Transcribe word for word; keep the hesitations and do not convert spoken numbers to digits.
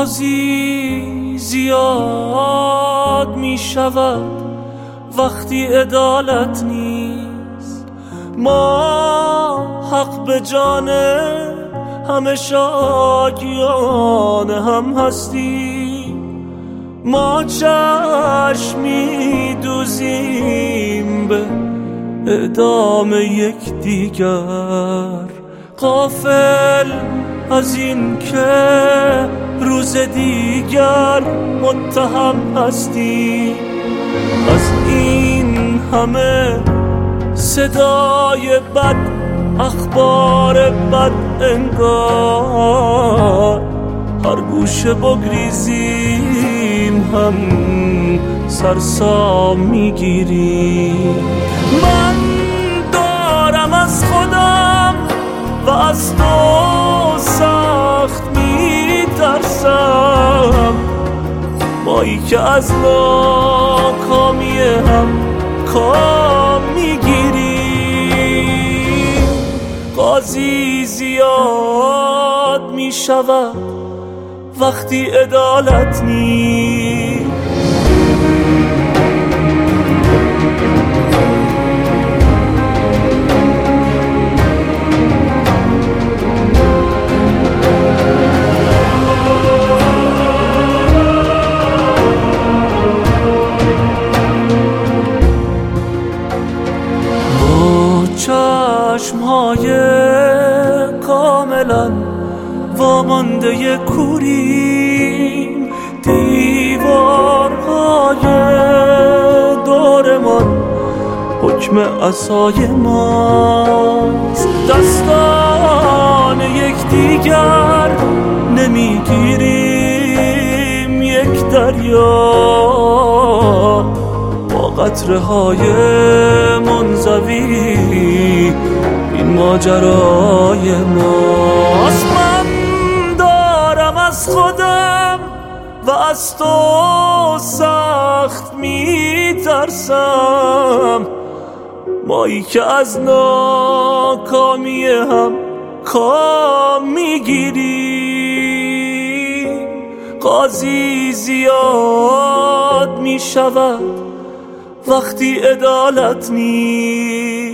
بازی زیاد می شود وقتی عدالت نیست. ما حق به جان همه شاکیان هم هستیم. ما چشمی دوزیم به اعدام یک دیگر، غافل از این که روز دیگر متهم هستی. از این همه صدای بد، اخبار بد انگار هر گوشه بگریزیم هم سرسام میگیریم. من دارم از خودم و از تو سخت میترسم، مایی که از ناکامی هم کام میگیریم. قاضی زیاد میشود وقتی عدالت نیست. چشمهای کاملا وامانده کوریم، دیوارهای دورمان حکم عصای ماست. دستان یکدیگر نمیگیریم یک دریا، با قطره های منزوی این ماجرای ماست. من دارم از خودم و از تو سخت میترسم، مایی که از ناکامی هم کام میگیریم. قاضی زیاد میشود وقتی عدالت نیست.